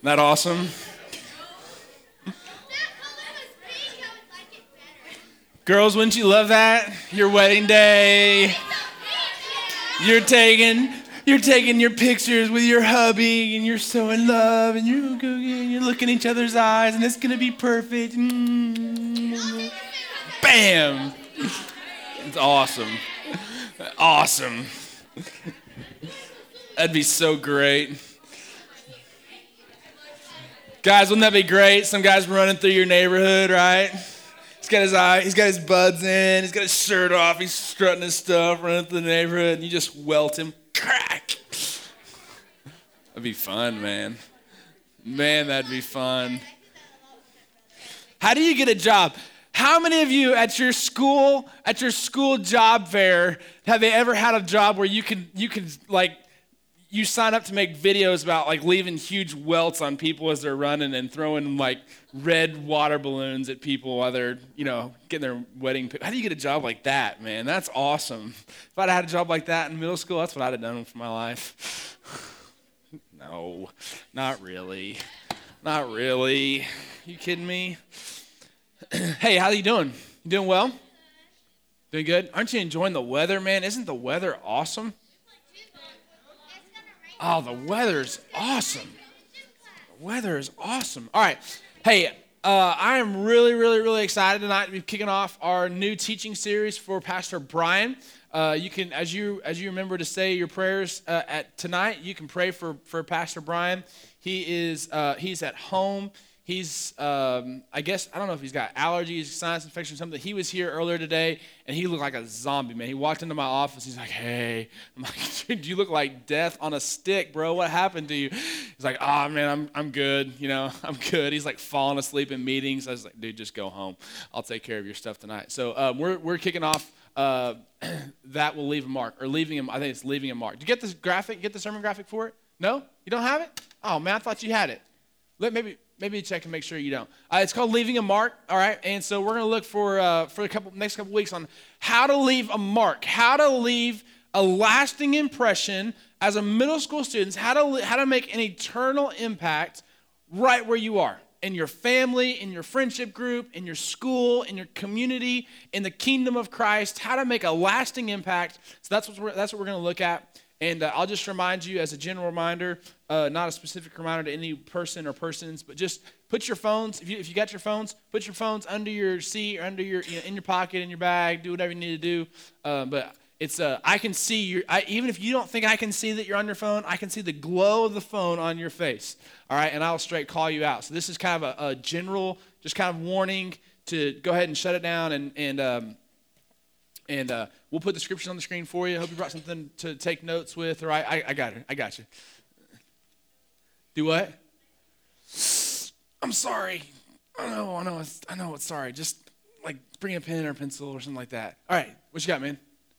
that awesome? Girls, wouldn't you love that? Your wedding day. You're taking your pictures with your hubby, and you're so in love, and you're looking in each other's eyes, and it's gonna be perfect. Bam! It's awesome. Awesome. That'd be so great. Guys, wouldn't that be great? Some guy's running through your neighborhood, right? He's got his buds in, he's got his shirt off, he's strutting his stuff, running through the neighborhood, and you just welt him. Crack! That'd be fun, man. Man, that'd be fun. How do you get a job? How many of you at your school job fair, have they ever had a job where you sign up to make videos about like leaving huge welts on people as they're running and throwing like red water balloons at people while they're, getting their wedding picture? How do you get a job like that, man? That's awesome. If I'd had a job like that in middle school, that's what I'd have done for my life. No, not really. Not really. You kidding me? Hey, how you doing? You doing well? Doing good? Aren't you enjoying the weather, man? Isn't the weather awesome? Oh, the weather's awesome. The weather is awesome. All right. Hey, I am really, really, really excited tonight to be kicking off our new teaching series for Pastor Brian. You can, as you remember to say your prayers at tonight, you can pray for Pastor Brian. He's at home. He's, I don't know if he's got allergies, sinus infection, something. He was here earlier today, and he looked like a zombie, man. He walked into my office. He's like, hey. I'm like, dude, you look like death on a stick, bro. What happened to you? He's like, oh, man, I'm good. I'm good. He's like falling asleep in meetings. I was like, dude, just go home. I'll take care of your stuff tonight. So we're kicking off That Will Leave a Mark, or Leaving Him. I think it's Leaving a Mark. Did you get this graphic? Get the sermon graphic for it? No? You don't have it? Oh, man, I thought you had it. Maybe check and make sure you don't. It's called Leaving a Mark, all right? And so we're going to look for the next couple weeks on how to leave a mark, how to leave a lasting impression as a middle school student, how to make an eternal impact right where you are, in your family, in your friendship group, in your school, in your community, in the kingdom of Christ, how to make a lasting impact. So that's what we're going to look at. And I'll just remind you as a general reminder, not a specific reminder to any person or persons, but just put your phones, if you got your phones, put your phones under your seat or under your, in your pocket, in your bag, do whatever you need to do. But it's, I can see even if you don't think I can see that you're on your phone, I can see the glow of the phone on your face. All right, and I'll straight call you out. So this is kind of a general, just kind of warning to go ahead and shut it down and we'll put the scriptures on the screen for you. I hope you brought something to take notes with. All right, I got it. I got you. Do what? I'm sorry. I know. It's sorry. Just like bring a pen or a pencil or something like that. All right, what you got, man?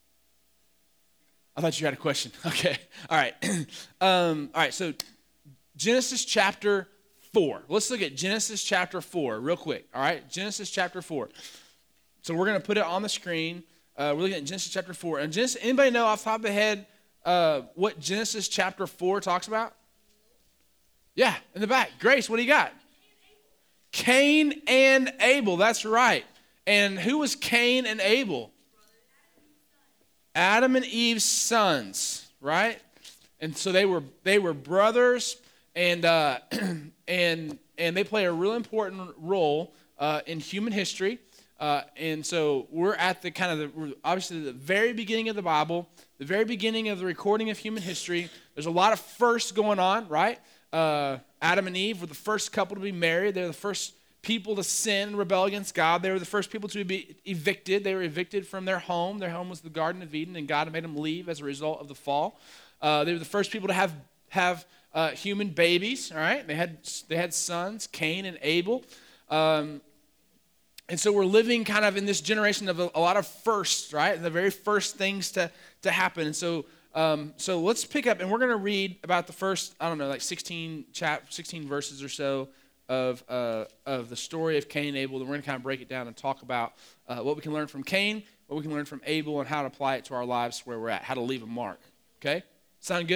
I thought you had a question. Okay. All right. All right. So Genesis chapter 4. Let's look at Genesis chapter 4 real quick. All right. Genesis chapter 4. So we're going to put it on the screen. We're looking at Genesis chapter 4. And anybody know off the top of the head what Genesis chapter 4 talks about? Yeah, in the back. Grace, what do you got? Cain and Abel. That's right. And who was Cain and Abel? Adam and Eve's sons, right? And so they were brothers, and and they play a really important role in human history. And so we're at obviously the very beginning of the Bible, the very beginning of the recording of human history. There's a lot of firsts going on, right? Adam and Eve were the first couple to be married. They're the first people to sin and rebel against God. They were the first people to be evicted. They were evicted from their home. Their home was the Garden of Eden, and God made them leave as a result of the fall. They were the first people to have human babies. All right, they had sons, Cain and Abel. And so we're living kind of in this generation of a lot of firsts, right? And the very first things to happen. And so let's pick up, and we're going to read about the first, 16 verses or so of the story of Cain and Abel. Then we're going to kind of break it down and talk about what we can learn from Cain, what we can learn from Abel, and how to apply it to our lives where we're at, how to leave a mark. Okay? Sound good?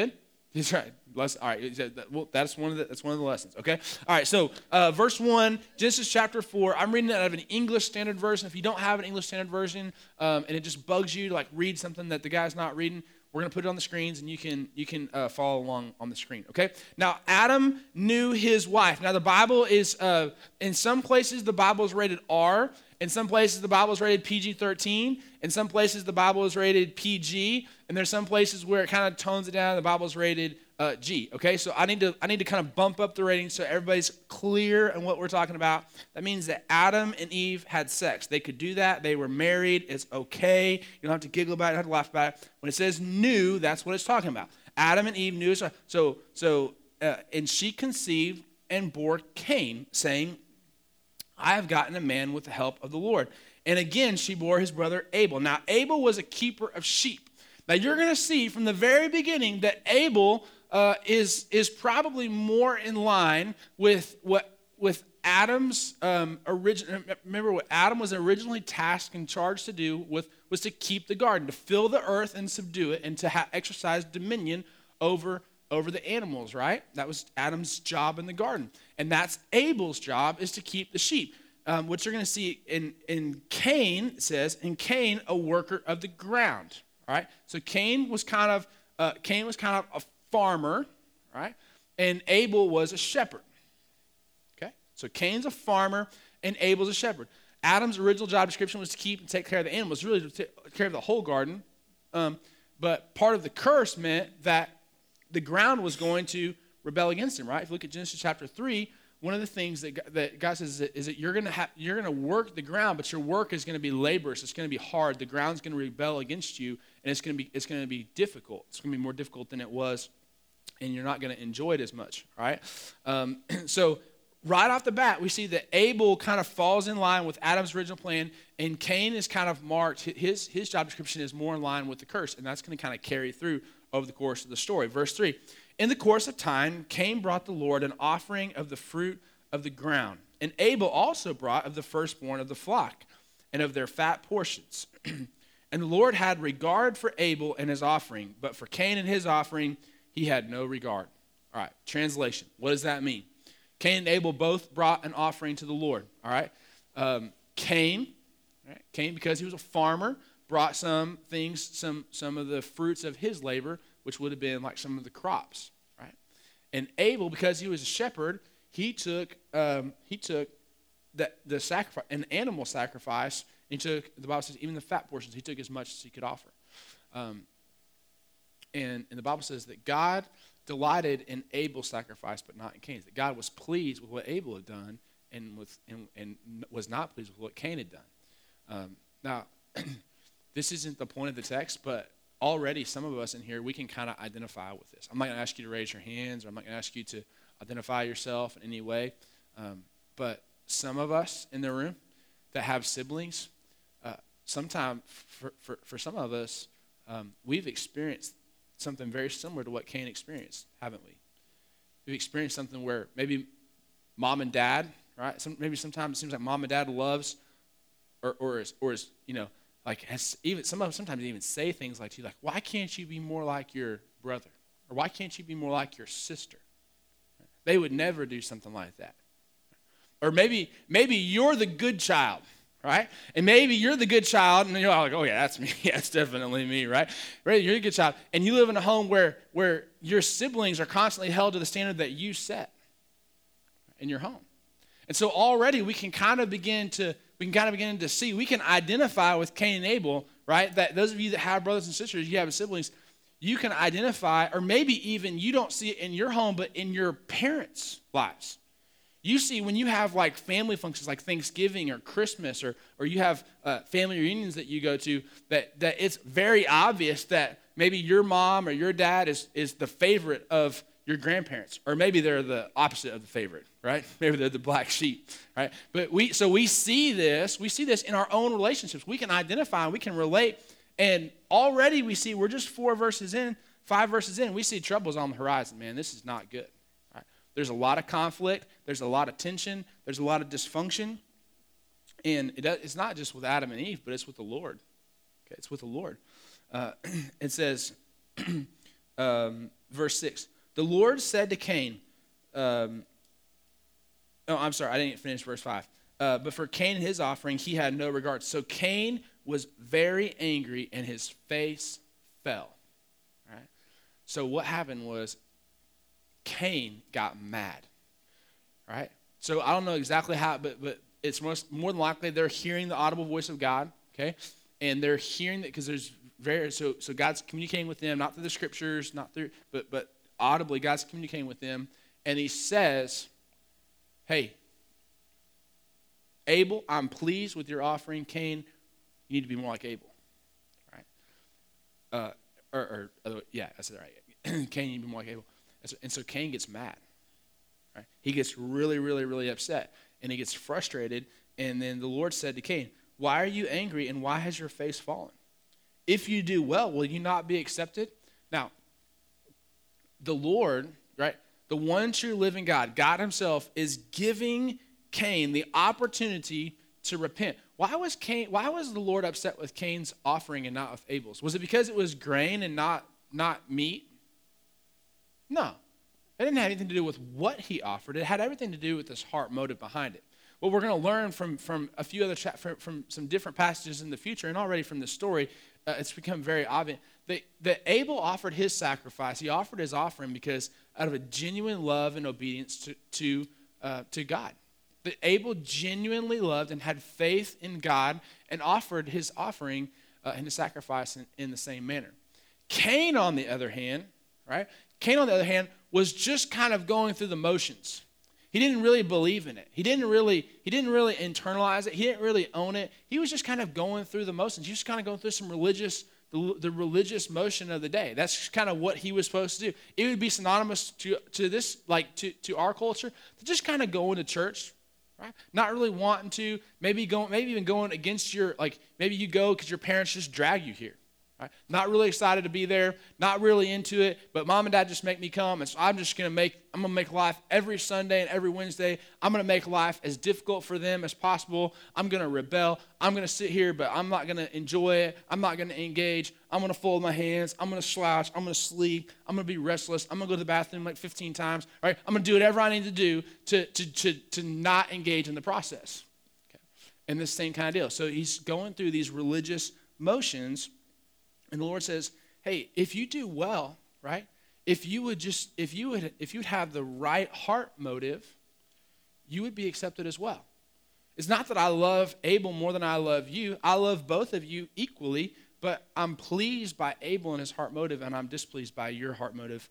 That's right. All right. That's one of the lessons. Okay. All right. So verse 1, Genesis chapter 4. I'm reading it out of an English Standard Version. If you don't have an English Standard Version and it just bugs you to like read something that the guy's not reading, we're gonna put it on the screens and you can follow along on the screen. Okay. Now Adam knew his wife. Now the Bible is in some places the Bible is rated R. In some places, the Bible is rated PG-13. In some places, the Bible is rated PG. And there's some places where it kind of tones it down. The Bible is rated G. Okay, so I need to kind of bump up the rating so everybody's clear on what we're talking about. That means that Adam and Eve had sex. They could do that. They were married. It's okay. You don't have to giggle about it. You don't have to laugh about it. When it says knew, that's what it's talking about. Adam and Eve knew. And she conceived and bore Cain, saying, I have gotten a man with the help of the Lord. And again, she bore his brother Abel. Now, Abel was a keeper of sheep. Now, you're going to see from the very beginning that Abel is probably more in line with Adam's original. Remember, what Adam was originally tasked and charged to do was to keep the garden, to fill the earth and subdue it, and to exercise dominion over the animals, right? That was Adam's job in the garden. And that's Abel's job, is to keep the sheep. What you're going to see in Cain, it says, in Cain, a worker of the ground, right? So Cain was kind of a farmer, right? And Abel was a shepherd, okay? So Cain's a farmer and Abel's a shepherd. Adam's original job description was to keep and take care of the animals, really to take care of the whole garden. But part of the curse meant that the ground was going to rebel against him, right? If you look at Genesis chapter 3, one of the things that God says is that you're going to work the ground, but your work is going to be laborious. It's going to be hard. The ground's going to rebel against you, and it's going to be difficult. It's going to be more difficult than it was, and you're not going to enjoy it as much, right? So right off the bat, we see that Abel kind of falls in line with Adam's original plan, and Cain is kind of marked. His job description is more in line with the curse, and that's going to kind of carry through over the course of the story. Verse 3, in the course of time, Cain brought the Lord an offering of the fruit of the ground. And Abel also brought of the firstborn of the flock and of their fat portions. And the Lord had regard for Abel and his offering, but for Cain and his offering, he had no regard. All right, translation. What does that mean? Cain and Abel both brought an offering to the Lord. All right, Cain, because he was a farmer, brought some of the fruits of his labor, which would have been like some of the crops, right? And Abel, because he was a shepherd, he took the sacrifice, an animal sacrifice. He took, the Bible says, even the fat portions. He took as much as he could offer. And the Bible says that God delighted in Abel's sacrifice, but not in Cain's. That God was pleased with what Abel had done, and was not pleased with what Cain had done. Now. This isn't the point of the text, but already some of us in here, we can kind of identify with this. I'm not going to ask you to raise your hands, or I'm not going to ask you to identify yourself in any way. But some of us in the room that have siblings, sometime for some of us, we've experienced something very similar to what Cain experienced, haven't we? We've experienced something where maybe mom and dad, right? Maybe sometimes it seems like mom and dad loves, or is like sometimes even say things like to you, like, why can't you be more like your brother? Or why can't you be more like your sister? They would never do something like that. Or maybe you're the good child, right? And maybe you're the good child, and you're like, oh yeah, that's me. Yeah, that's definitely me, right? Right? You're a good child, and you live in a home where your siblings are constantly held to the standard that you set in your home. And so already we can kind of begin to see, we can identify with Cain and Abel, right? That those of you that have brothers and sisters, you have siblings, you can identify, or maybe even you don't see it in your home, but in your parents' lives. You see, when you have like family functions like Thanksgiving or Christmas, or you have family reunions that you go to, that it's very obvious that maybe your mom or your dad is the favorite of your grandparents, or maybe they're the opposite of the favorite, right? Maybe they're the black sheep, right? But we see this in our own relationships. We can identify, we can relate, and already we see, we're just 5 verses in, we see trouble's on the horizon, man. This is not good. Right? There's a lot of conflict, there's a lot of tension, there's a lot of dysfunction, and it's not just with Adam and Eve, but it's with the Lord. Okay, it's with the Lord. It says, verse 6. The Lord said to Cain, oh, I'm sorry, I didn't finish verse 5. But for Cain and his offering, he had no regard. So Cain was very angry, and his face fell. Right? So what happened was Cain got mad. Right? So I don't know exactly how, but it's more than likely they're hearing the audible voice of God. Okay, and they're hearing that because there's so God's communicating with them, not through the scriptures, not through, but audibly God's communicating with them, and He says, "Hey, Abel, I'm pleased with your offering. Cain, you need to be more like Abel." Right? Yeah, I said it right. Cain, you need to be more like Abel. And so Cain gets mad. Right? He gets really, really, really upset, and he gets frustrated. And then the Lord said to Cain, "Why are you angry, and why has your face fallen? If you do well, will you not be accepted?" Now, the Lord, right, the one true living God, God Himself, is giving Cain the opportunity to repent. Why was the Lord upset with Cain's offering and not with Abel's? Was it because it was grain and not meat? No. It didn't have anything to do with what he offered. It had everything to do with his heart motive behind it. What we're going to learn from a few other from some different passages in the future, and already from the story, it's become very obvious that Abel offered his sacrifice. He offered his offering because out of a genuine love and obedience to God. That Abel genuinely loved and had faith in God and offered his offering and his sacrifice in the same manner. Cain, on the other hand, right? Cain, on the other hand, was just kind of going through the motions. He didn't really believe in it. He didn't really internalize it. He didn't really own it. He was just kind of going through the motions. He was just kind of going through the religious motion of the day. That's just kind of what he was supposed to do. It would be synonymous to this, like to our culture, to just kind of going to church, right? Not really wanting to, maybe even going against maybe you go because your parents just drag you here. Right? Not really excited to be there, not really into it, but mom and dad just make me come, and so I'm gonna make life every Sunday and every Wednesday. I'm gonna make life as difficult for them as possible. I'm gonna rebel. I'm gonna sit here, but I'm not gonna enjoy it. I'm not gonna engage. I'm gonna fold my hands. I'm gonna slouch. I'm gonna sleep. I'm gonna be restless. I'm gonna go to the bathroom like 15 times. Right? I'm gonna do whatever I need to do to not engage in the process. Okay? And this same kind of deal. So he's going through these religious motions. And the Lord says, "Hey, if you do well, right? If you'd have the right heart motive, you would be accepted as well." It's not that I love Abel more than I love you. I love both of you equally, but I'm pleased by Abel and his heart motive, and I'm displeased by your heart motive.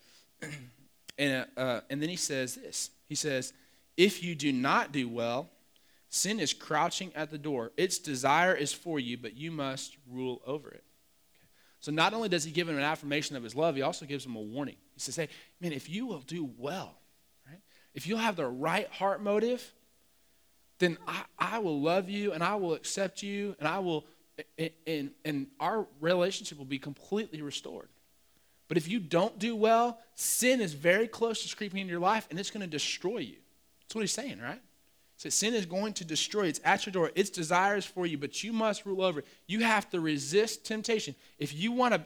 And then he says this. He says, "If you do not do well, sin is crouching at the door. Its desire is for you, but you must rule over it." So not only does he give him an affirmation of his love, he also gives him a warning. He says, "Hey, man, if you will do well, right? If you'll have the right heart motive, then I will love you and I will accept you and our relationship will be completely restored. But if you don't do well, sin is very close to creeping into your life and it's going to destroy you." That's what he's saying, right? So sin is going to destroy you. It's at your door. Its desires for you, but you must rule over it. You have to resist temptation. You're going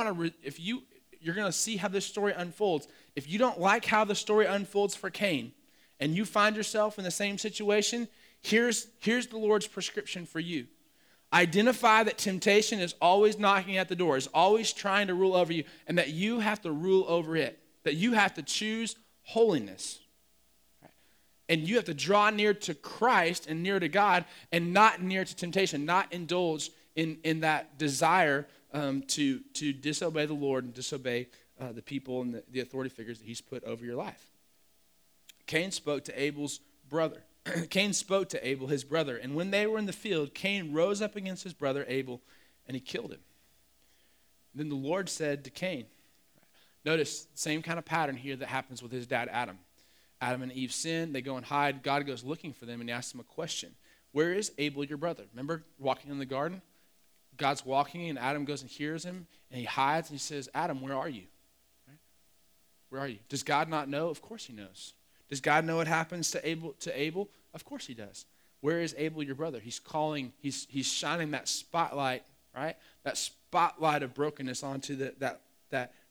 to see how this story unfolds. If you don't like how the story unfolds for Cain, and you find yourself in the same situation, here's the Lord's prescription for you. Identify that temptation is always knocking at the door, is always trying to rule over you, and that you have to rule over it. That you have to choose holiness. And you have to draw near to Christ and near to God and not near to temptation, not indulge in that desire to disobey the Lord and disobey the people and the authority figures that he's put over your life. Cain spoke to Abel's brother. Cain spoke to Abel, his brother. And when they were in the field, Cain rose up against his brother Abel and he killed him. Then the Lord said to Cain, notice the same kind of pattern here that happens with his dad Adam. Adam and Eve sin, they go and hide. God goes looking for them and he asks them a question. "Where is Abel, your brother?" Remember walking in the garden? God's walking and Adam goes and hears him and he hides and he says, "Adam, where are you?" Right? Where are you? Does God not know? Of course he knows. Does God know what happens to Abel? Of course he does. Where is Abel, your brother? He's calling, he's shining that spotlight, right? That spotlight of brokenness onto that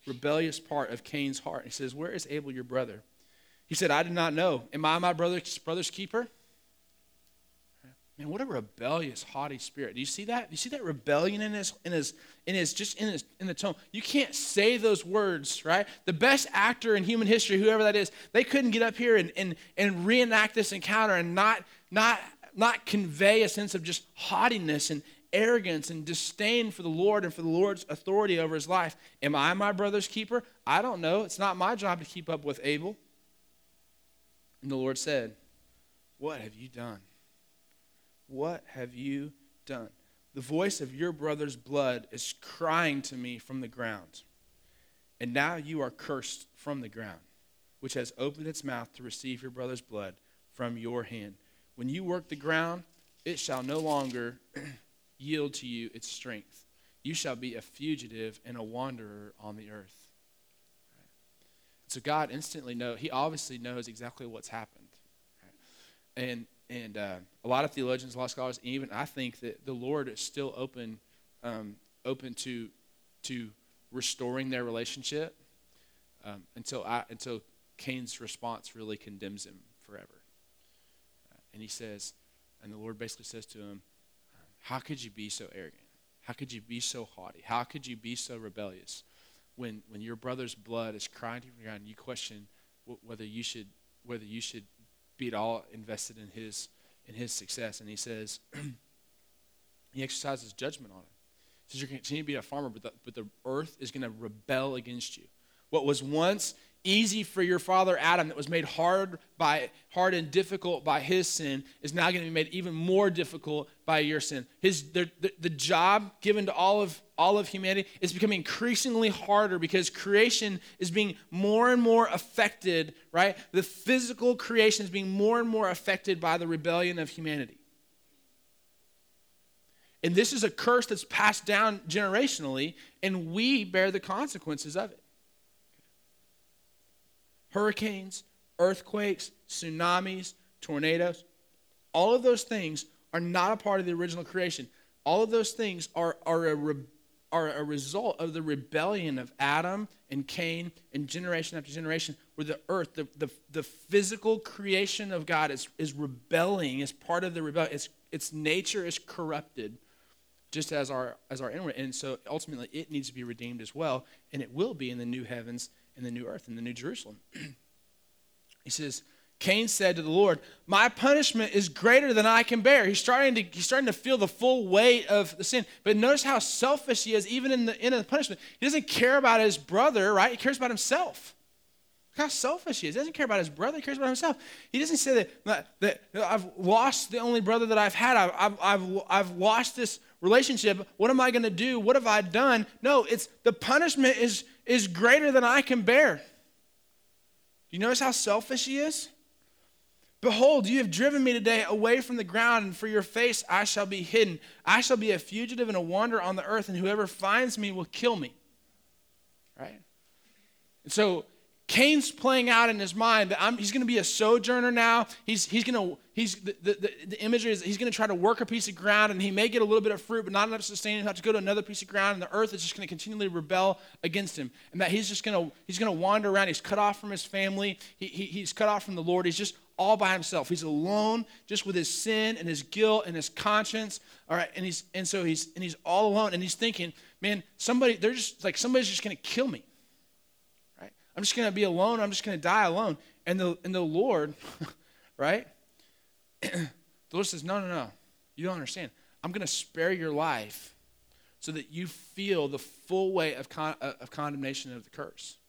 rebellious part of Cain's heart. He says, where is Abel, your brother? He said, I did not know. Am I my brother's keeper? Man, what a rebellious, haughty spirit. Do you see that? Do you see that rebellion in the tone? You can't say those words, right? The best actor in human history, whoever that is, they couldn't get up here and reenact this encounter and not convey a sense of just haughtiness and arrogance and disdain for the Lord and for the Lord's authority over his life. Am I my brother's keeper? I don't know. It's not my job to keep up with Abel. And the Lord said, what have you done? What have you done? The voice of your brother's blood is crying to me from the ground. And now you are cursed from the ground, which has opened its mouth to receive your brother's blood from your hand. When you work the ground, it shall no longer yield to you its strength. You shall be a fugitive and a wanderer on the earth. So God instantly knows, he obviously knows exactly what's happened. And a lot of theologians, a lot of scholars, even I think that the Lord is still open to restoring their relationship until Cain's response really condemns him forever. And he says, and the Lord basically says to him, how could you be so arrogant? How could you be so haughty? How could you be so rebellious? When your brother's blood is crying to you and you question whether you should be at all invested in his success. And he says, he exercises judgment on it. He says, you're going to continue to be a farmer, but the earth is going to rebel against you. What was once easy for your father Adam, that was made hard and difficult by his sin, is now going to be made even more difficult by your sin. The job given to all of humanity is becoming increasingly harder because creation is being more and more affected, right? The physical creation is being more and more affected by the rebellion of humanity. And this is a curse that's passed down generationally, and we bear the consequences of it. Hurricanes, earthquakes, tsunamis, tornadoes, all of those things are not a part of the original creation. All of those things are a result of the rebellion of Adam and Cain and generation after generation, where the earth, the physical creation of God is rebelling, is part of the rebellion. Its nature is corrupted, just as our inward. And so ultimately it needs to be redeemed as well, and it will be in the new heavens and the new earth and the new Jerusalem. He says, Cain said to the Lord, my punishment is greater than I can bear. He's starting to feel the full weight of the sin. But notice how selfish he is, even in the end of the punishment. He doesn't care about his brother, right? He cares about himself. Look how selfish he is. He doesn't care about his brother. He cares about himself. He doesn't say that I've lost the only brother that I've had. I've lost this relationship. What am I going to do? What have I done? No, it's the punishment is greater than I can bear. Do you notice how selfish he is? Behold, you have driven me today away from the ground, and for your face I shall be hidden. I shall be a fugitive and a wanderer on the earth, and whoever finds me will kill me. Right? And so Cain's playing out in his mind that he's going to be a sojourner now. The imagery is he's going to try to work a piece of ground, and he may get a little bit of fruit, but not enough to sustain him. He'll have to go to another piece of ground, and the earth is just going to continually rebel against him. And that he's going to wander around. He's cut off from his family. He's cut off from the Lord. He's just all by himself. He's alone, just with his sin and his guilt and his conscience. All right, and so he's all alone, and he's thinking, man, somebody's just going to kill me. I'm just going to be alone. I'm just going to die alone. And the Lord, right? The Lord says, no. You don't understand. I'm going to spare your life so that you feel the full weight of condemnation of the curse.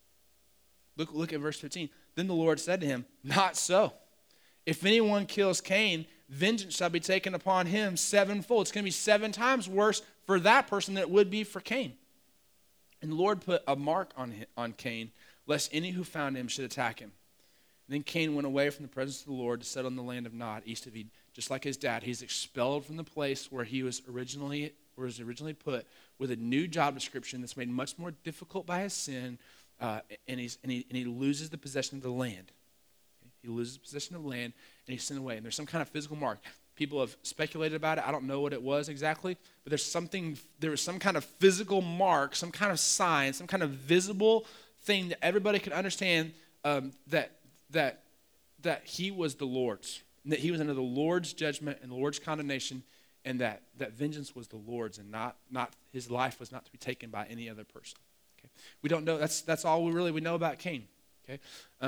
Look at verse 15. Then the Lord said to him, not so. If anyone kills Cain, vengeance shall be taken upon him sevenfold. It's going to be 7 times worse for that person than it would be for Cain. And the Lord put a mark on Cain, lest any who found him should attack him. And then Cain went away from the presence of the Lord to settle in the land of Nod, east of Eden. Just like his dad, he's expelled from the place where he was originally put, with a new job description that's made much more difficult by his sin, and he loses the possession of the land. He loses possession of the land, and he's sent away. And there's some kind of physical mark. People have speculated about it. I don't know what it was exactly, but there was some kind of physical mark, some kind of sign, some kind of visible thing that everybody could understand that he was the Lord's, and that he was under the Lord's judgment and the Lord's condemnation, and that vengeance was the Lord's, and not his life was not to be taken by any other person. Okay? We don't know. That's all we know about Cain. Okay.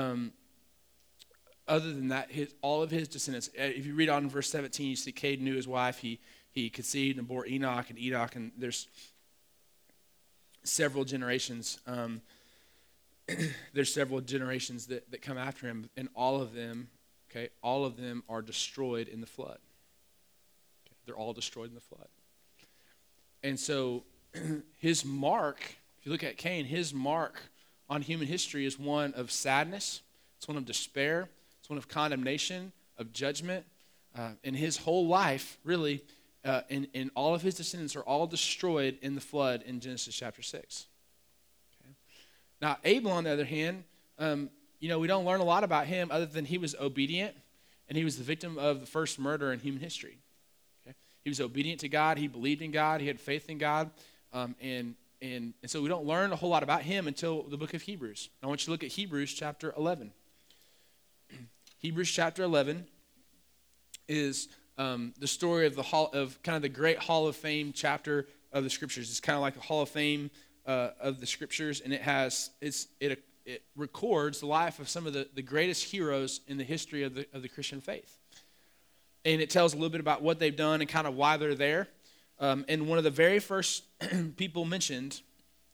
Other than that, all of his descendants, if you read on in verse 17, you see Cain knew his wife. He conceived and bore Enoch, and there's several generations. There's several generations that come after him, and all of them are destroyed in the flood. Okay? They're all destroyed in the flood. And so his mark, if you look at Cain, his mark on human history is one of sadness. It's one of despair. It's one of condemnation, of judgment. And his whole life, really, and all of his descendants are all destroyed in the flood in Genesis chapter 6. Okay? Now, Abel, on the other hand, we don't learn a lot about him other than he was obedient, and he was the victim of the first murder in human history. Okay? He was obedient to God. He believed in God. He had faith in God. And so we don't learn a whole lot about him until the book of Hebrews. I want you to look at Hebrews chapter 11. Hebrews chapter 11 is the story of the great Hall of Fame chapter of the Scriptures. It's kind of like a Hall of Fame of the Scriptures, and it records the life of some of the greatest heroes in the history of the Christian faith. And it tells a little bit about what they've done and kind of why they're there. And one of the very first people mentioned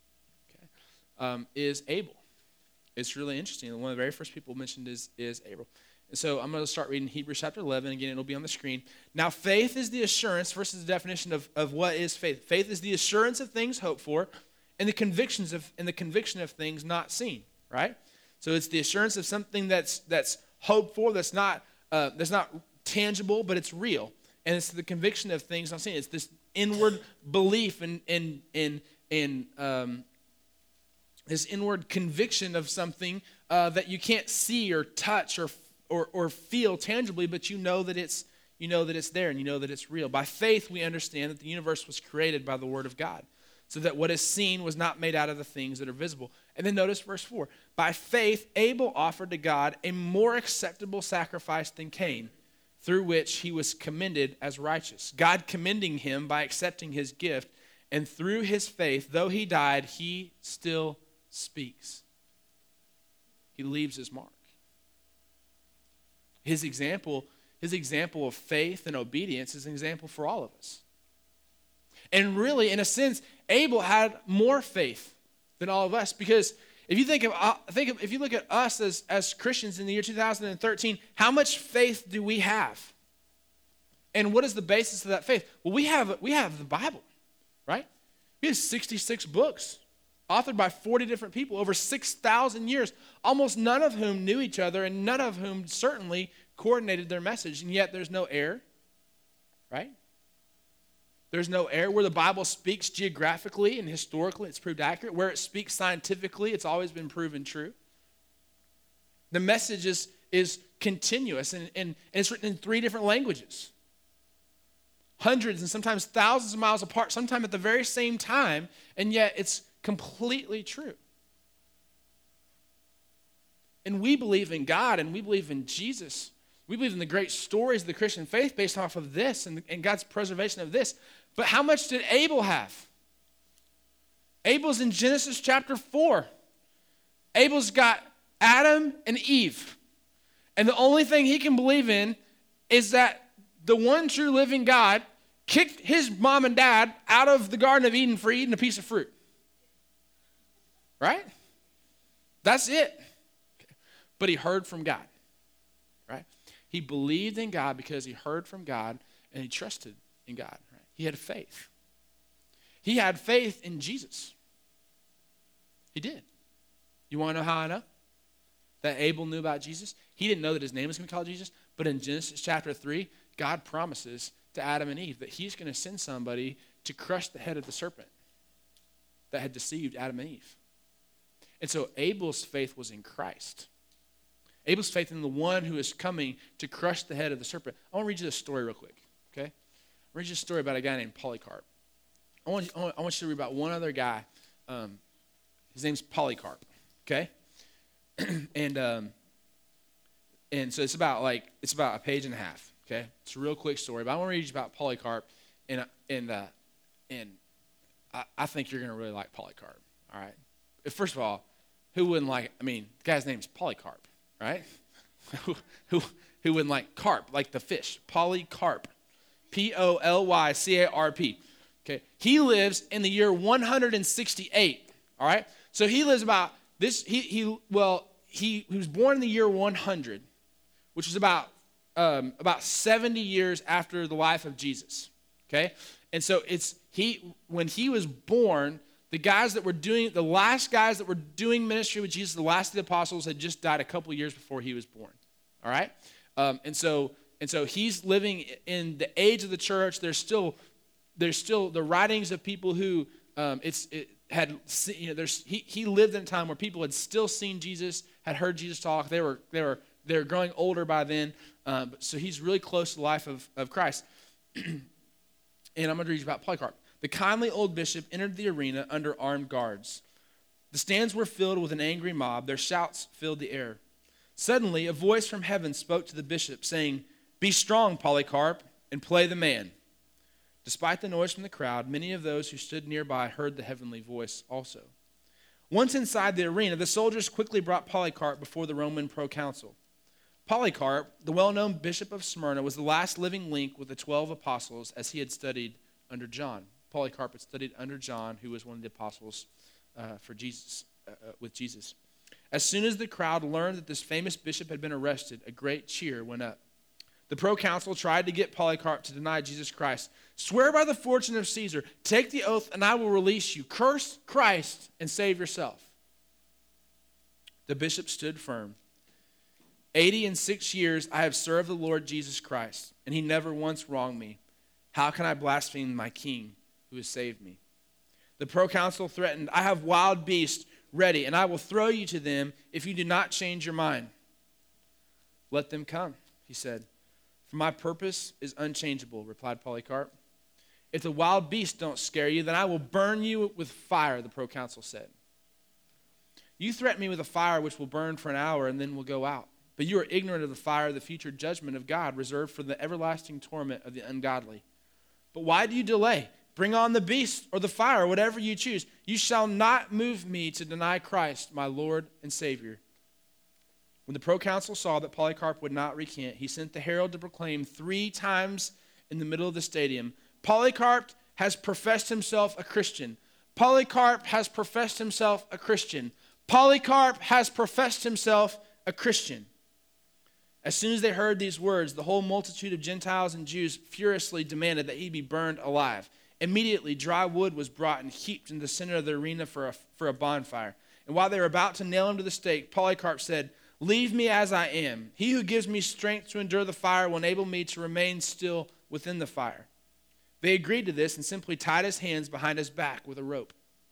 is Abel. It's really interesting. One of the very first people mentioned is Abel. And so I'm going to start reading Hebrews chapter 11. Again, it'll be on the screen. Now, faith is the assurance versus the definition of what is faith. Faith is the assurance of things hoped for and the conviction of things not seen, right? So it's the assurance of something that's hoped for, that's not tangible, but it's real. And it's the conviction of things not seen. It's this inward belief in this inward conviction of something that you can't see or touch or feel tangibly, but you know that it's there and you know that it's real. By faith, we understand that the universe was created by the word of God, so that what is seen was not made out of the things that are visible. And then notice verse 4. By faith, Abel offered to God a more acceptable sacrifice than Cain, through which he was commended as righteous, God commending him by accepting his gift, and through his faith, though he died, he still speaks. He leaves his mark. His example of faith and obedience is an example for all of us. And really, in a sense, Abel had more faith than all of us, because if you look at us as Christians in the year 2013, how much faith do we have? And what is the basis of that faith? Well, we have the Bible, right? We have 66 books authored by 40 different people over 6,000 years, almost none of whom knew each other and none of whom certainly coordinated their message, and yet there's no error, right? There's no error. Where the Bible speaks geographically and historically, it's proved accurate. Where it speaks scientifically, it's always been proven true. The message is continuous, and it's written in 3 different languages. Hundreds and sometimes thousands of miles apart, sometimes at the very same time, and yet it's completely true. And we believe in God, and we believe in Jesus. We believe in the great stories of the Christian faith based off of this and God's preservation of this. But how much did Abel have? Abel's in Genesis chapter 4. Abel's got Adam and Eve. And the only thing he can believe in is that the one true living God kicked his mom and dad out of the Garden of Eden for eating a piece of fruit. Right? That's it. But he heard from God. Right? He believed in God because he heard from God and he trusted in God. Right? He had faith. He had faith in Jesus. He did. You want to know how I know? That Abel knew about Jesus? He didn't know that his name was going to be called Jesus, but in Genesis chapter 3, God promises to Adam and Eve that he's going to send somebody to crush the head of the serpent that had deceived Adam and Eve. And so Abel's faith was in Christ. Abel's faith in the one who is coming to crush the head of the serpent. I want to read you this story real quick. okay? I'll read you a story about a guy named Polycarp. I want you to read about one other guy. His name's Polycarp, okay? And so it's about a page and a half, okay? It's a real quick story, but I want to read you about Polycarp, and I think you're going to really like Polycarp, all right? First of all, who wouldn't like, the guy's name's Polycarp, right? who wouldn't like carp, like the fish, Polycarp, Polycarp, okay? He lives in the year 168, all right? So he lives about this, he was born in the year 100, which is about 70 years after the life of Jesus, okay? And so when he was born, the last guys that were doing ministry with Jesus, the last of the apostles, had just died a couple years before he was born, all right? And so he's living in the age of the church. There's still the writings of people who he lived in a time where people had still seen Jesus, had heard Jesus talk. They were growing older by then. So he's really close to the life of Christ. And I'm going to read you about Polycarp. The kindly old bishop entered the arena under armed guards. The stands were filled with an angry mob. Their shouts filled the air. Suddenly, a voice from heaven spoke to the bishop, saying, "Be strong, Polycarp, and play the man." Despite the noise from the crowd, many of those who stood nearby heard the heavenly voice also. Once inside the arena, the soldiers quickly brought Polycarp before the Roman proconsul. Polycarp, the well-known bishop of Smyrna, was the last living link with the 12 apostles as he had studied under John. Polycarp had studied under John, who was one of the apostles with Jesus. As soon as the crowd learned that this famous bishop had been arrested, a great cheer went up. The proconsul tried to get Polycarp to deny Jesus Christ. "Swear by the fortune of Caesar, take the oath, and I will release you. Curse Christ and save yourself." The bishop stood firm. 86 years I have served the Lord Jesus Christ, and he never once wronged me. How can I blaspheme my king who has saved me? The proconsul threatened, "I have wild beasts ready, and I will throw you to them if you do not change your mind." "Let them come," he said. "For my purpose is unchangeable," replied Polycarp. "If the wild beasts don't scare you, then I will burn you with fire," the proconsul said. "You threaten me with a fire which will burn for an hour and then will go out. But you are ignorant of the fire of the future judgment of God reserved for the everlasting torment of the ungodly. But why do you delay? Bring on the beast or the fire, whatever you choose. You shall not move me to deny Christ, my Lord and Savior." When the proconsul saw that Polycarp would not recant, he sent the herald to proclaim 3 times in the middle of the stadium, "Polycarp has professed himself a Christian. Polycarp has professed himself a Christian. Polycarp has professed himself a Christian." As soon as they heard these words, the whole multitude of Gentiles and Jews furiously demanded that he be burned alive. Immediately, dry wood was brought and heaped in the center of the arena for a bonfire. And while they were about to nail him to the stake, Polycarp said, "Leave me as I am. He who gives me strength to endure the fire will enable me to remain still within the fire." They agreed to this and simply tied his hands behind his back with a rope.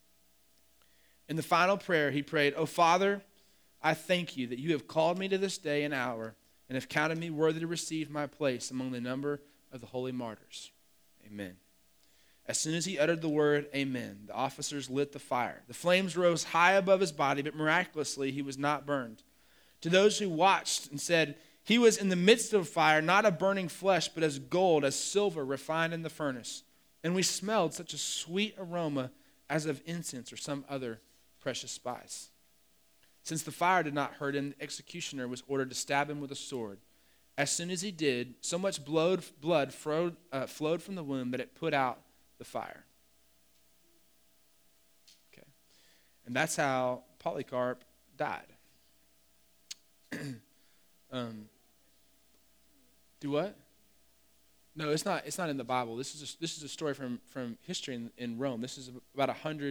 In the final prayer, he prayed, "O Father, I thank you that you have called me to this day and hour and have counted me worthy to receive my place among the number of the holy martyrs. Amen." As soon as he uttered the word amen, the officers lit the fire. The flames rose high above his body, but miraculously he was not burned. To those who watched and said, "He was in the midst of fire, not of burning flesh, but as gold, as silver refined in the furnace. And we smelled such a sweet aroma as of incense or some other precious spice." Since the fire did not hurt him, the executioner was ordered to stab him with a sword. As soon as he did, so much blood flowed from the wound that it put out the fire. Okay, and that's how Polycarp died. Do what? No, it's not in the Bible. This is a story from history in Rome. This is about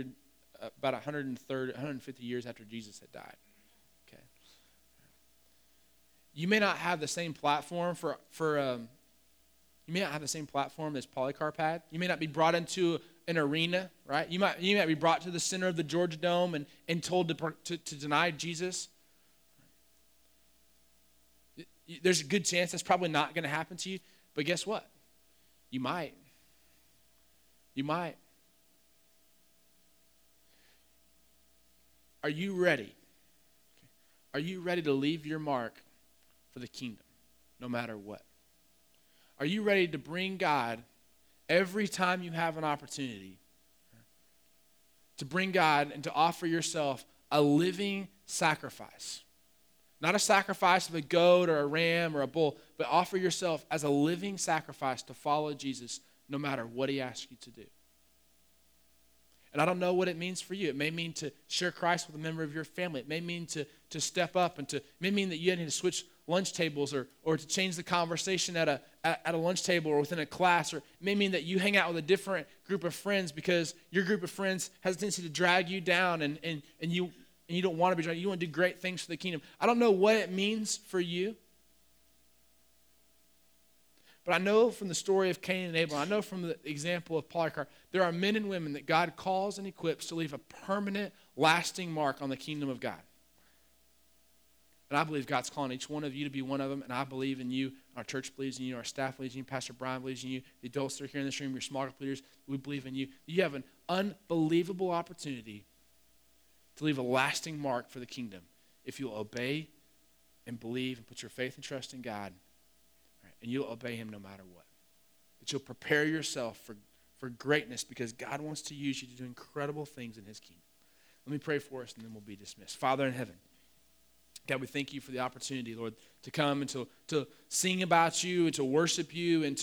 150 years after Jesus had died. Okay. You may not have the same platform you may not have the same platform as Polycarp had. You may not be brought into an arena, right? You might be brought to the center of the Georgia Dome and told to deny Jesus. There's a good chance that's probably not going to happen to you. But guess what? You might. You might. Are you ready? Are you ready to leave your mark for the kingdom, no matter what? Are you ready to bring God every time you have an opportunity? To bring God and to offer yourself a living sacrifice. Not a sacrifice of a goat or a ram or a bull, but offer yourself as a living sacrifice to follow Jesus no matter what he asks you to do. And I don't know what it means for you. It may mean to share Christ with a member of your family. It may mean to step up and it may mean that you need to switch lunch tables or to change the conversation at a lunch table or within a class. Or it may mean that you hang out with a different group of friends because your group of friends has a tendency to drag you down and you don't want to be dragged. You want to do great things for the kingdom. I don't know what it means for you. But I know from the story of Cain and Abel, I know from the example of Polycarp, there are men and women that God calls and equips to leave a permanent, lasting mark on the kingdom of God. And I believe God's calling each one of you to be one of them, and I believe in you. Our church believes in you. Our staff believes in you. Pastor Brian believes in you. The adults that are here in this room, your small group leaders, we believe in you. You have an unbelievable opportunity to leave a lasting mark for the kingdom if you'll obey and believe and put your faith and trust in God. And you'll obey him no matter what. That you'll prepare yourself for greatness because God wants to use you to do incredible things in his kingdom. Let me pray for us and then we'll be dismissed. Father in heaven, God, we thank you for the opportunity, Lord, to come and to sing about you and to worship you and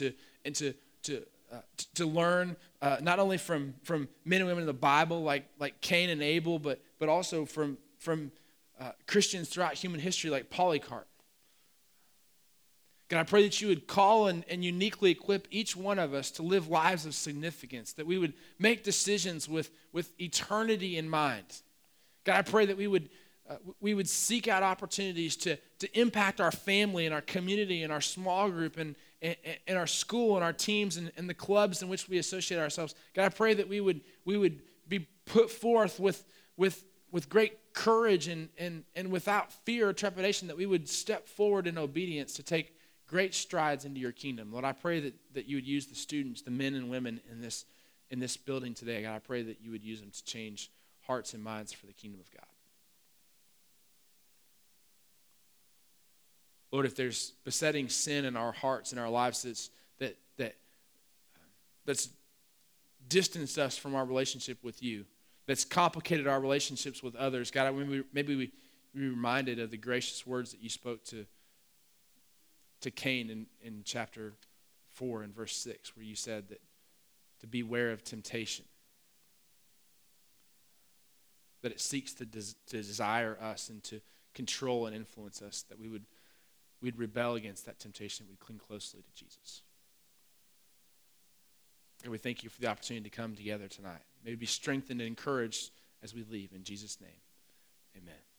to learn not only from men and women in the Bible like Cain and Abel, but also from Christians throughout human history like Polycarp. God, I pray that you would call and uniquely equip each one of us to live lives of significance, that we would make decisions with eternity in mind. God, I pray that we would seek out opportunities to impact our family and our community and our small group and our school and our teams and the clubs in which we associate ourselves. God, I pray that we would be put forth with great courage and without fear or trepidation, that we would step forward in obedience to take great strides into your kingdom. Lord, I pray that you would use the students, the men and women in this building today. God, I pray that you would use them to change hearts and minds for the kingdom of God. Lord, if there's besetting sin in our hearts and our lives that's distanced us from our relationship with you, that's complicated our relationships with others, God, maybe we be reminded of the gracious words that you spoke to Cain in chapter 4 and verse 6, where you said that to beware of temptation, that it seeks to desire us and to control and influence us, that we'd rebel against that temptation, we'd cling closely to Jesus. And we thank you for the opportunity to come together tonight. May we be strengthened and encouraged as we leave. In Jesus' name, amen.